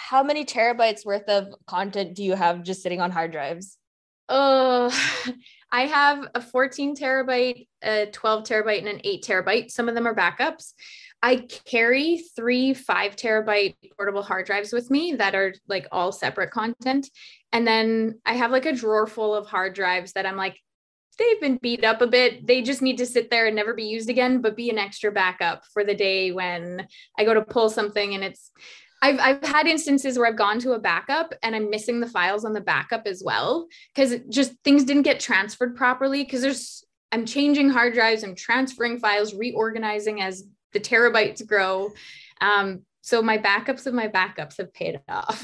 how many terabytes worth of content do you have just sitting on hard drives? Oh, I have a 14 terabyte, a 12 terabyte, and an 8 terabyte. Some of them are backups. I carry 3 5 terabyte portable hard drives with me that are like all separate content. And then I have like a drawer full of hard drives that I'm like, they've been beat up a bit. They just need to sit there and never be used again, but be an extra backup for the day when I go to pull something and I've had instances where I've gone to a backup and I'm missing the files on the backup as well, because just things didn't get transferred properly, because I'm changing hard drives, I'm transferring files, reorganizing as the terabytes grow. So my backups of my backups have paid off.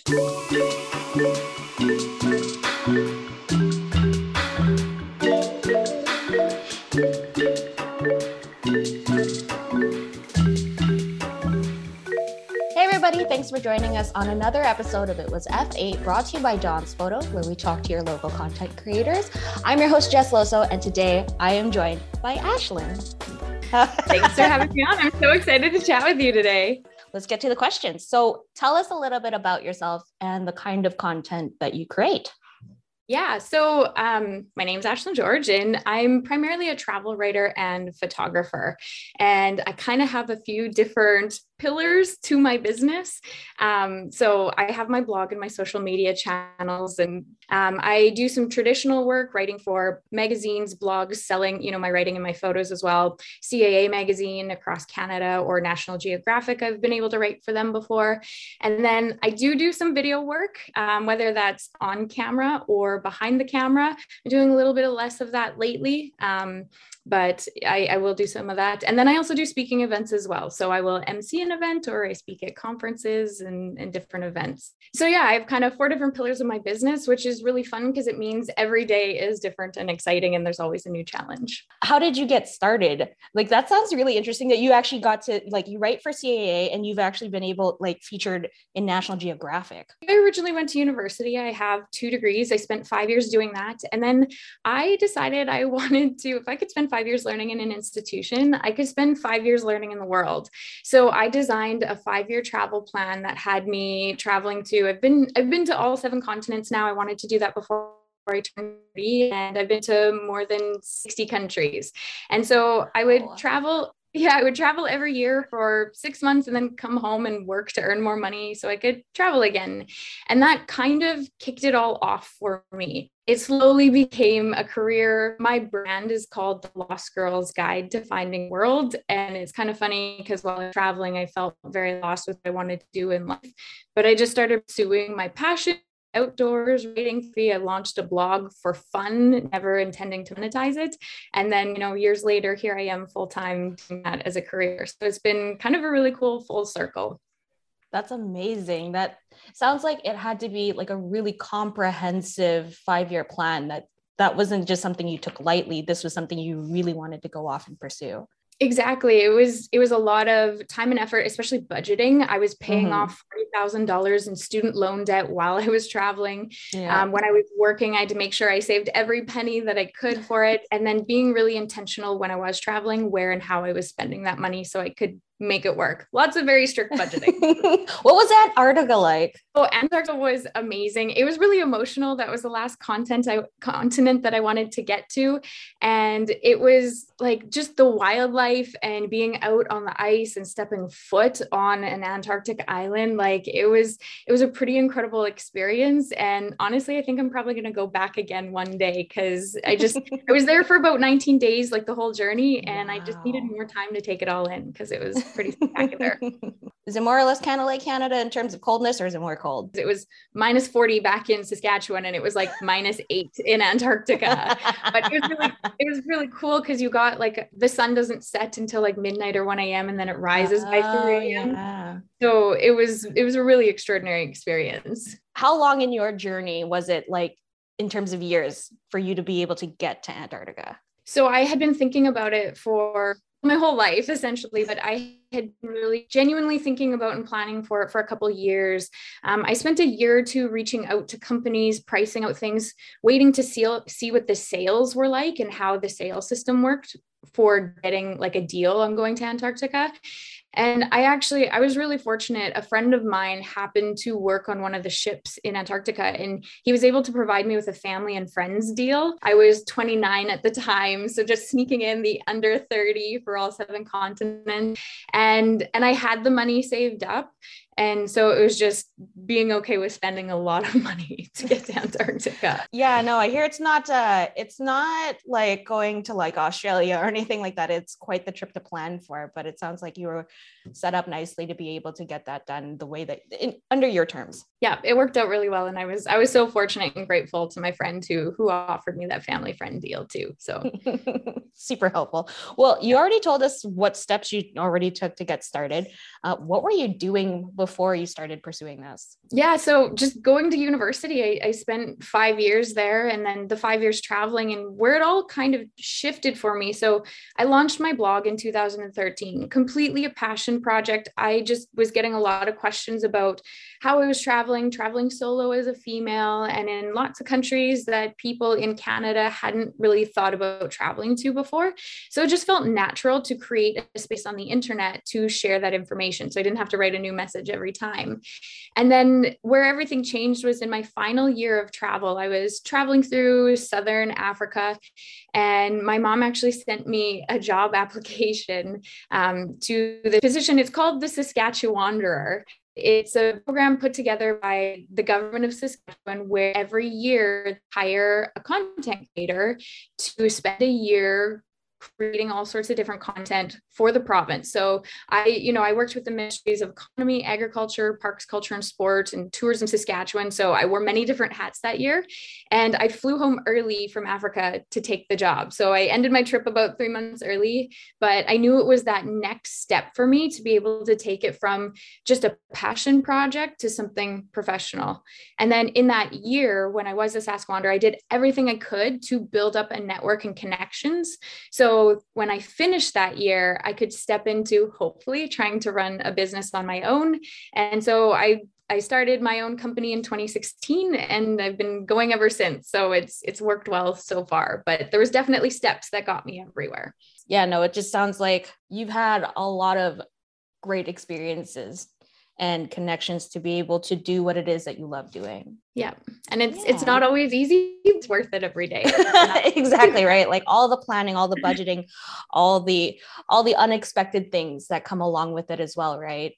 Thanks for joining us on another episode of It Was F8, brought to you by John's Photo, where we talk to your local content creators. I'm your host, Jess Loso, and today I am joined by Ashlyn. Thanks for having me on. I'm so excited to chat with you today. Let's get to the questions. So tell us a little bit about yourself and the kind of content that you create. Yeah. So my name's Ashlyn George, and I'm primarily a travel writer and photographer. And I kind of have a few different pillars to my business. So I have my blog and my social media channels, and I do some traditional work writing for magazines, blogs, selling, my writing and my photos as well. CAA magazine across Canada or National Geographic, I've been able to write for them before. And then I do some video work, whether that's on camera or behind the camera. I'm doing a little bit less of that lately, but I will do some of that. And then I also do speaking events as well. So I will MC an event, or I speak at conferences and different events. So yeah, I have kind of 4 different pillars of my business, which is really fun because it means every day is different and exciting, and there's always a new challenge. How did you get started? Like, that sounds really interesting that you actually got to, like, you write for CAA and you've actually been able, like, featured in National Geographic. I originally went to university. I have 2 degrees. I spent 5 years doing that. And then I decided I wanted to, if I could spend 5 years learning in an institution, I could spend 5 years learning in the world. So I designed a 5-year travel plan that had me traveling to, I've been to all 7 continents now. I wanted to do that before I turned 30, and I've been to more than 60 countries. And so I would travel. Yeah, I would travel every year for 6 months and then come home and work to earn more money so I could travel again. And that kind of kicked it all off for me. It slowly became a career. My brand is called The Lost Girl's Guide to Finding World. And it's kind of funny because while I was traveling, I felt very lost with what I wanted to do in life. But I just started pursuing my passion. Outdoors, writing free. I launched a blog for fun, never intending to monetize it. And then, years later, here I am full-time doing that as a career. So it's been kind of a really cool full circle. That's amazing. That sounds like it had to be like a really comprehensive 5-year plan that wasn't just something you took lightly. This was something you really wanted to go off and pursue. Exactly. It was a lot of time and effort, especially budgeting. I was paying off $40,000 in student loan debt while I was traveling. Yeah. When I was working, I had to make sure I saved every penny that I could for it. And then being really intentional when I was traveling, where and how I was spending that money so I could make it work. Lots of very strict budgeting. What was Antarctica like? Oh, Antarctica was amazing. It was really emotional. That was the last continent that I wanted to get to. And it was like just the wildlife and being out on the ice and stepping foot on an Antarctic island. Like it was a pretty incredible experience. And honestly, I think I'm probably going to go back again one day, because I was there for about 19 days, like the whole journey. And I just needed more time to take it all in, because it was pretty spectacular. Is it more or less kind of like Canada in terms of coldness, or is it more cold? It was minus 40 back in Saskatchewan, and it was like minus 8 in Antarctica. But it was really cool, because you got like the sun doesn't set until like midnight or 1 a.m. and then it rises by 3 a.m. Yeah. So it was a really extraordinary experience. How long in your journey was it, like in terms of years, for you to be able to get to Antarctica? So I had been thinking about it for my whole life, essentially, but I had been really genuinely thinking about and planning for it for a couple of years. I spent a year or two reaching out to companies, pricing out things, waiting to see what the sales were like and how the sales system worked for getting like a deal on going to Antarctica. And I was really fortunate. A friend of mine happened to work on one of the ships in Antarctica, and he was able to provide me with a family and friends deal. I was 29 at the time, so just sneaking in the under 30 for all 7 continents. And I had the money saved up. And so it was just being okay with spending a lot of money to get to Antarctica. Yeah, no, I hear it's not like going to like Australia or anything like that. It's quite the trip to plan for, but it sounds like you were set up nicely to be able to get that done the way that under your terms. Yeah, it worked out really well. And I was so fortunate and grateful to my friend who offered me that family friend deal too. So super helpful. Well, you already told us what steps you already took to get started. What were you doing before you started pursuing this? Yeah, so just going to university, I spent 5 years there, and then the 5 years traveling, and where it all kind of shifted for me. So I launched my blog in 2013, completely a passion project. I just was getting a lot of questions about how I was traveling solo as a female, and in lots of countries that people in Canada hadn't really thought about traveling to before. So it just felt natural to create a space on the internet to share that information. So I didn't have to write a new message every time. And then where everything changed was in my final year of travel. I was traveling through Southern Africa, and my mom actually sent me a job application to the position. It's called the Saskatchewanderer. It's a program put together by the government of Saskatchewan where every year hire a content creator to spend a year creating all sorts of different content for the province. So I worked with the ministries of economy, agriculture, parks, culture and sport, and tourism Saskatchewan. So I wore many different hats that year, and I flew home early from Africa to take the job. So I ended my trip about 3 months early, but I knew it was that next step for me to be able to take it from just a passion project to something professional. And then in that year, when I was a Saskwanderer, I did everything I could to build up a network and connections. So when I finished that year, I could step into hopefully trying to run a business on my own. And so I started my own company in 2016, and I've been going ever since. So it's worked well so far, but there was definitely steps that got me everywhere. Yeah, no, it just sounds like you've had a lot of great experiences and connections to be able to do what it is that you love doing. Yeah. And it's not always easy. It's worth it every day. Exactly. Right. Like all the planning, all the budgeting, all the unexpected things that come along with it as well. Right.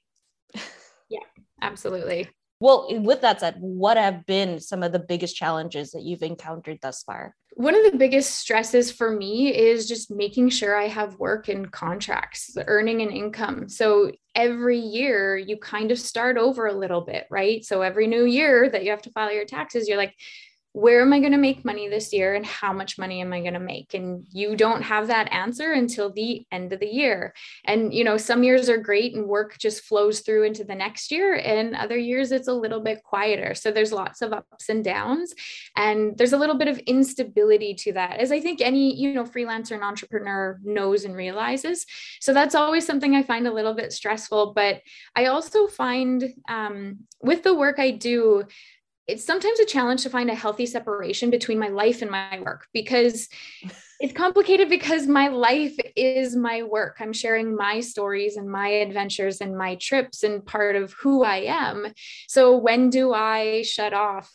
Yeah, absolutely. Well, with that said, what have been some of the biggest challenges that you've encountered thus far? One of the biggest stresses for me is just making sure I have work and contracts, earning an income. So every year you kind of start over a little bit, right? So every new year that you have to file your taxes, you're like, where am I going to make money this year and how much money am I going to make? And you don't have that answer until the end of the year. And, some years are great and work just flows through into the next year, and other years it's a little bit quieter. So there's lots of ups and downs, and there's a little bit of instability to that, as I think any, freelancer and entrepreneur knows and realizes. So that's always something I find a little bit stressful. But I also find with the work I do, it's sometimes a challenge to find a healthy separation between my life and my work, because it's complicated because my life is my work. I'm sharing my stories and my adventures and my trips and part of who I am. So when do I shut off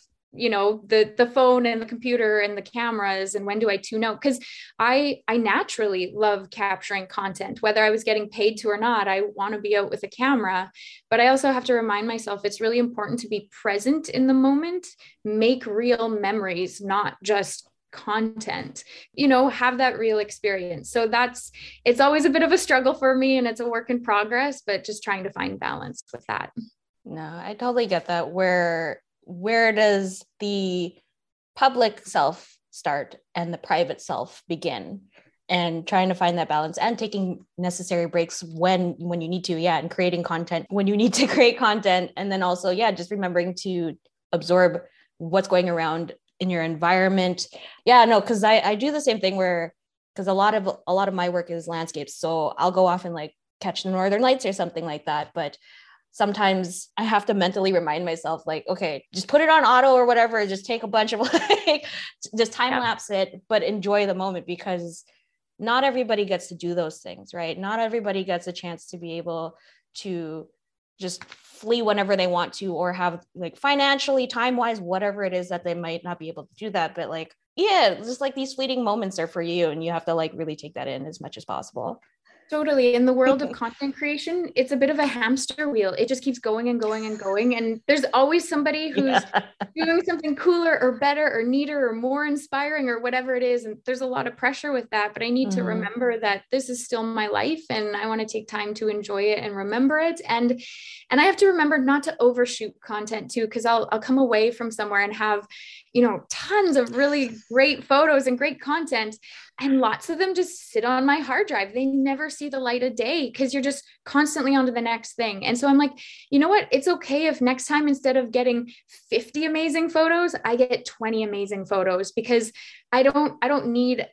the phone and the computer and the cameras, and when do I tune out? Because I naturally love capturing content, whether I was getting paid to or not. I want to be out with a camera, but I also have to remind myself it's really important to be present in the moment, make real memories, not just content, have that real experience. So it's always a bit of a struggle for me, and it's a work in progress, but just trying to find balance with that. No, I totally get that. Where does the public self start and the private self begin? And trying to find that balance and taking necessary breaks when you need to, and creating content when you need to create content. And then also, just remembering to absorb what's going around in your environment. Yeah, no, because I do the same thing because a lot of my work is landscapes. So I'll go off and like catch the Northern Lights or something like that. But sometimes I have to mentally remind myself, like, okay, just put it on auto or whatever, just take a bunch of like, just time lapse it, but enjoy the moment, because not everybody gets to do those things, right? Not everybody gets a chance to be able to just flee whenever they want to, or have like financially, time wise, whatever it is that they might not be able to do that. But like, yeah, just like these fleeting moments are for you, and you have to like really take that in as much as possible. Totally. In the world of content creation, it's a bit of a hamster wheel. It just keeps going and going and going. And there's always somebody who's doing something cooler or better or neater or more inspiring or whatever it is. And there's a lot of pressure with that. But I need to remember that this is still my life, and I want to take time to enjoy it and remember it. And I have to remember not to overshoot content too, because I'll come away from somewhere and have, tons of really great photos and great content. And lots of them just sit on my hard drive. They never see the light of day because you're just constantly on to the next thing. And so I'm like, you know what? It's okay if next time, instead of getting 50 amazing photos, I get 20 amazing photos, because I don't need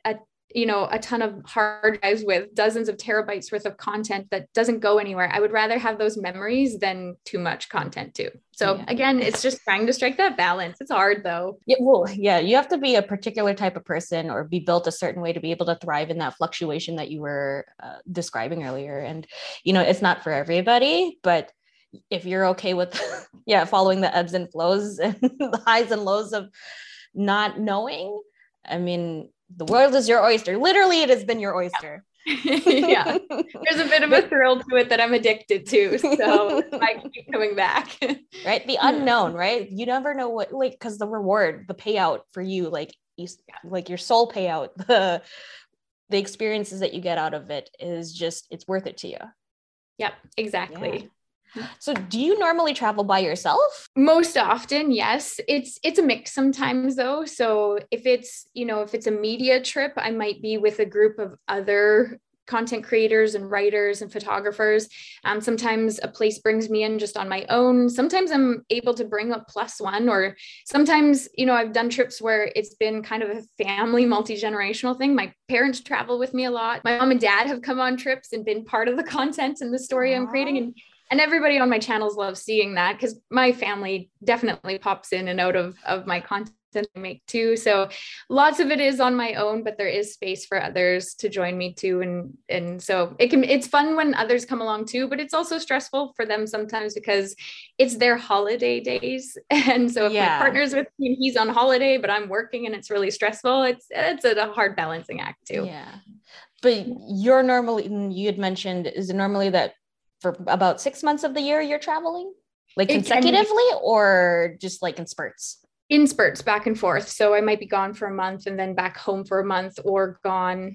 a ton of hard drives with dozens of terabytes worth of content that doesn't go anywhere. I would rather have those memories than too much content too. So again, it's just trying to strike that balance. It's hard though. Yeah, well, yeah, you have to be a particular type of person or be built a certain way to be able to thrive in that fluctuation that you were describing earlier. And, it's not for everybody, but if you're okay with, following the ebbs and flows and the highs and lows of not knowing, I mean, the world is your oyster. Literally, it has been your oyster. Yeah. There's a bit of a thrill to it that I'm addicted to. So I keep coming back. Right. The unknown, right? You never know what, like, because the reward, the payout for you, like your soul payout, the experiences that you get out of it is just, it's worth it to you. Yep, exactly. Yeah. So do you normally travel by yourself? Most often, yes. It's a mix sometimes though. So if it's a media trip, I might be with a group of other content creators and writers and photographers. Sometimes a place brings me in just on my own. Sometimes I'm able to bring a plus one, or sometimes, I've done trips where it's been kind of a family, multi-generational thing. My parents travel with me a lot. My mom and dad have come on trips and been part of the content and the story I'm creating. And everybody on my channels loves seeing that, because my family definitely pops in and out of my content I make too. So lots of it is on my own, but there is space for others to join me too. And so it's fun when others come along too, but it's also stressful for them sometimes because it's their holiday days. And so if my partner's with me and he's on holiday, but I'm working and it's really stressful, it's a hard balancing act too. Yeah. But you had mentioned, is it normally that for about 6 months of the year you're traveling, like consecutively, or just like in spurts? In spurts, back and forth. So I might be gone for a month and then back home for a month, or gone,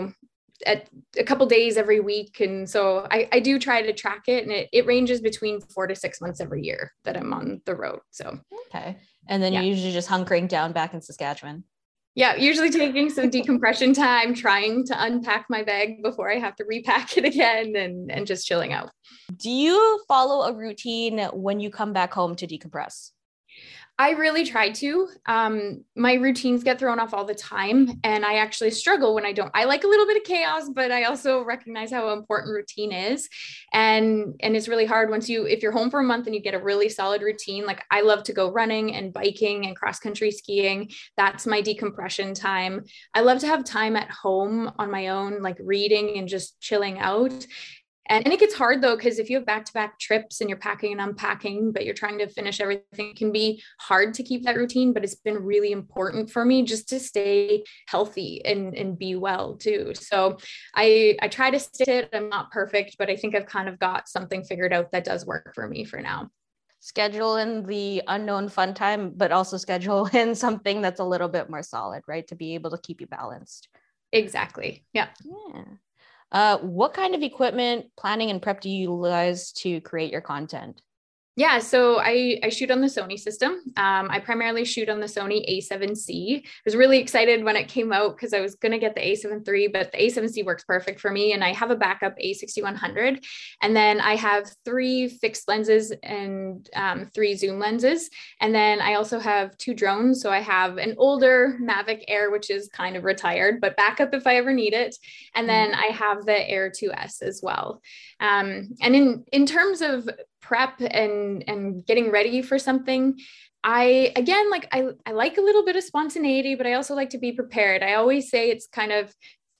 at a couple days every week. And so I do try to track it, and it ranges between 4 to 6 months every year that I'm on the road. So okay. And then you're usually just hunkering down back in Saskatchewan. Yeah, usually taking some decompression time, trying to unpack my bag before I have to repack it again, and just chilling out. Do you follow a routine when you come back home to decompress? I really try to. My routines get thrown off all the time, and I actually struggle when I don't. I like a little bit of chaos, but I also recognize how important routine is. And it's really hard if you're home for a month and you get a really solid routine. Like, I love to go running and biking and cross country skiing. That's my decompression time. I love to have time at home on my own, like reading and just chilling out. And it gets hard though, because if you have back-to-back trips and you're packing and unpacking, but you're trying to finish everything, it can be hard to keep that routine. But it's been really important for me just to stay healthy and be well too. So I try to stick to it. I'm not perfect, but I think I've kind of got something figured out that does work for me for now. Schedule in the unknown fun time, but also schedule in something that's a little bit more solid, right? To be able to keep you balanced. Exactly. Yeah. What kind of equipment, planning, and prep do you utilize to create your content? Yeah, so I shoot on the Sony system. I primarily shoot on the Sony A7C. I was really excited when it came out because I was going to get the A7 III, but the A7C works perfect for me. And I have a backup A6100. And then I have 3 fixed lenses and 3 zoom lenses. And then I also have 2 drones. So I have an older Mavic Air, which is kind of retired, but backup if I ever need it. And then I have the Air 2S as well. And in terms of prep and getting ready for something, I again I like a little bit of spontaneity, but I also like to be prepared. I always say it's kind of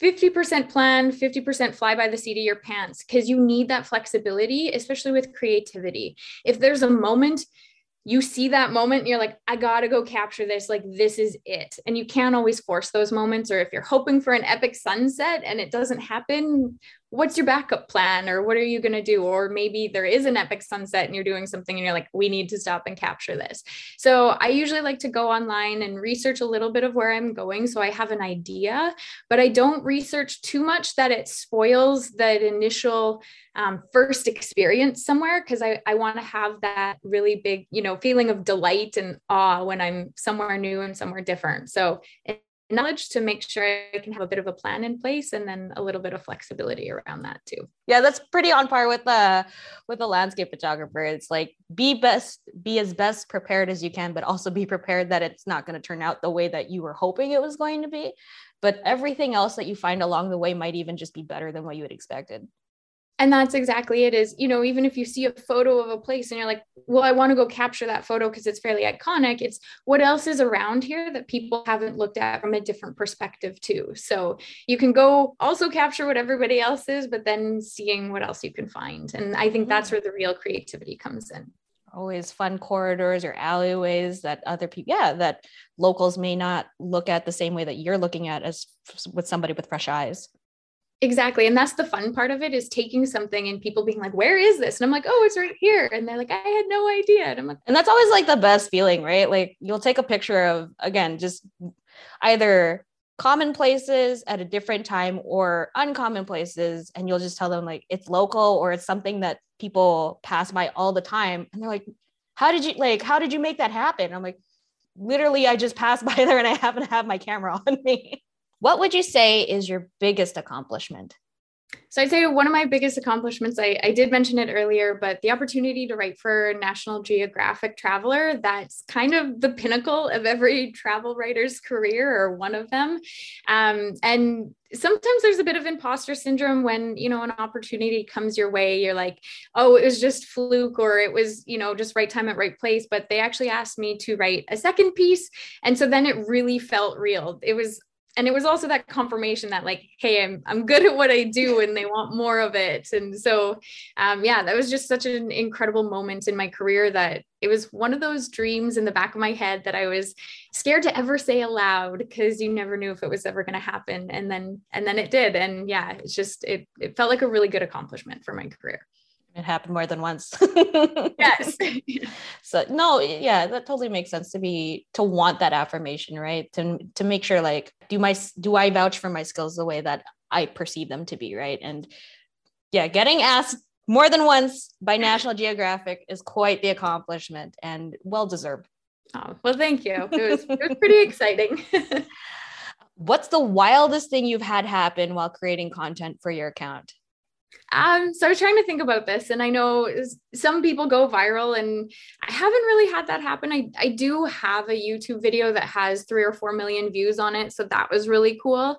50% plan, 50% fly by the seat of your pants, because you need that flexibility, especially with creativity. If there's a moment, you see that moment and you're like, I gotta go capture this, like this is it. And you can't always force those moments. Or if you're hoping for an epic sunset and it doesn't happen, what's your backup plan? Or what are you going to do? Or maybe there is an epic sunset and you're doing something and you're like, we need to stop and capture this. So I usually like to go online and research a little bit of where I'm going, so I have an idea, but I don't research too much that it spoils that initial first experience somewhere, because I want to have that really big, feeling of delight and awe when I'm somewhere new and somewhere different. So knowledge to make sure I can have a bit of a plan in place, and then a little bit of flexibility around that too. Yeah, that's pretty on par with the landscape photographer. It's like be as best prepared as you can, but also be prepared that it's not going to turn out the way that you were hoping it was going to be. But everything else that you find along the way might even just be better than what you had expected. And that's exactly it. Is, even if you see a photo of a place and you're like, well, I want to go capture that photo because it's fairly iconic, it's what else is around here that people haven't looked at from a different perspective too. So you can go also capture what everybody else is, but then seeing what else you can find. And I think that's where the real creativity comes in. Always fun corridors or alleyways that other people, that locals may not look at the same way that you're looking at as with somebody with fresh eyes. Exactly. And that's the fun part of it, is taking something and people being like, where is this? And I'm like, oh, it's right here. And they're like, I had no idea. And I'm like, and that's always like the best feeling, right? Like you'll take a picture of, again, just either common places at a different time or uncommon places. And you'll just tell them like it's local or it's something that people pass by all the time. And they're like, how did you make that happen? I'm like, literally, I just passed by there and I happen to have my camera on me. What would you say is your biggest accomplishment? So I'd say one of my biggest accomplishments, I did mention it earlier, but the opportunity to write for National Geographic Traveler, that's kind of the pinnacle of every travel writer's career, or one of them. And sometimes there's a bit of imposter syndrome when, an opportunity comes your way. You're like, oh, it was just fluke, or it was, just right time at right place. But they actually asked me to write a second piece. And so then it really felt real. And it was also that confirmation that like, hey, I'm good at what I do and they want more of it. And so, that was just such an incredible moment in my career, that it was one of those dreams in the back of my head that I was scared to ever say aloud, because you never knew if it was ever going to happen. And then it did. And yeah, it's just, it felt like a really good accomplishment for my career. It happened more than once. Yes. So no, yeah, that totally makes sense to want that affirmation, right? To make sure like, do I vouch for my skills the way that I perceive them to be, right? And yeah, getting asked more than once by National Geographic is quite the accomplishment, and well deserved. Oh, well, thank you. It was pretty exciting. What's the wildest thing you've had happen while creating content for your account? So I was trying to think about this, and I know some people go viral, and I haven't really had that happen. I do have a YouTube video that has 3 or 4 million views on it. So that was really cool.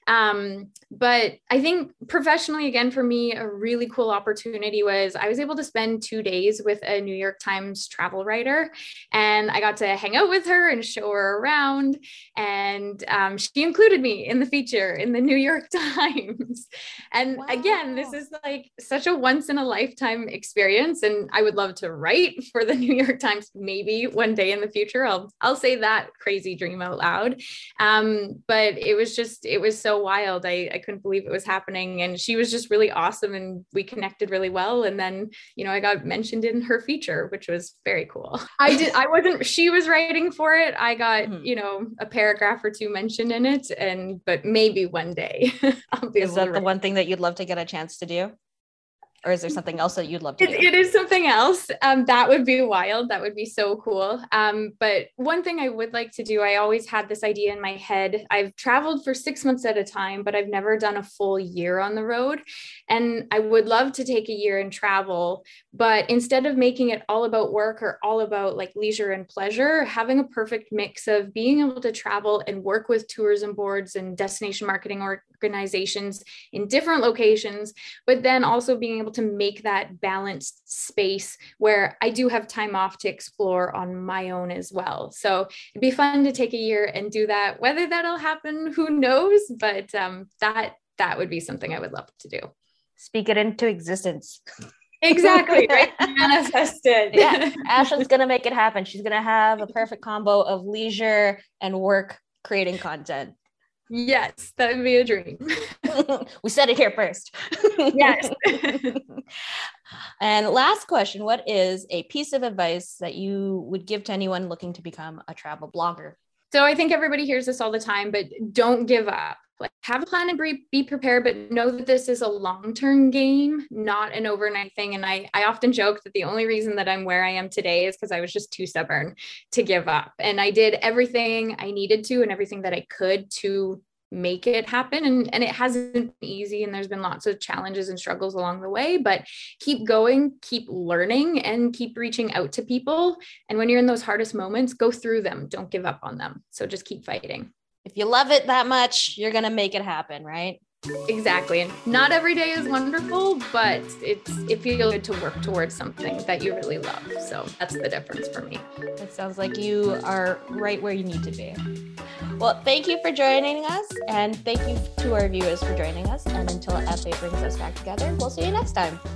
But I think professionally, again, for me, a really cool opportunity was I was able to spend 2 days with a New York Times travel writer, and I got to hang out with her and show her around. And she included me in the feature in the New York Times. And wow. Again, this is like such a once in a lifetime experience. And I would love to write for the New York Times, maybe one day in the future. I'll say that crazy dream out loud. But it was so wild. I couldn't believe it was happening. And she was just really awesome. And we connected really well. And then, I got mentioned in her feature, which was very cool. She was writing for it. I got, a paragraph or 2 mentioned in it. But maybe one day I'll be able to. Is that the one thing that you'd love to get a chance to do? Or is there something else that you'd love to do? It is something else. That would be wild. That would be so cool. But one thing I would like to do, I always had this idea in my head. I've traveled for 6 months at a time, but I've never done a full year on the road. And I would love to take a year and travel, but instead of making it all about work or all about like leisure and pleasure, having a perfect mix of being able to travel and work with tourism boards and destination marketing organizations in different locations, but then also being able to make that balanced space where I do have time off to explore on my own as well. So it'd be fun to take a year and do that. Whether that'll happen, who knows? But that would be something I would love to do. Speak it into existence. Exactly, right? Manifest it. Yeah, Ashlyn's going to make it happen. She's going to have a perfect combo of leisure and work creating content. Yes, that would be a dream. We said it here first. Yes. And last question, what is a piece of advice that you would give to anyone looking to become a travel blogger? So I think everybody hears this all the time, but don't give up. Like, have a plan and be prepared, but know that this is a long-term game, not an overnight thing. And I often joke that the only reason that I'm where I am today is because I was just too stubborn to give up. And I did everything I needed to and everything that I could to make it happen. And it hasn't been easy. And there's been lots of challenges and struggles along the way, but keep going, keep learning, and keep reaching out to people. And when you're in those hardest moments, go through them. Don't give up on them. So just keep fighting. If you love it that much, you're going to make it happen, right? Exactly. And not every day is wonderful, but it feels good to work towards something that you really love. So that's the difference for me. It sounds like you are right where you need to be. Well, thank you for joining us, and thank you to our viewers for joining us. And until F8 brings us back together, we'll see you next time.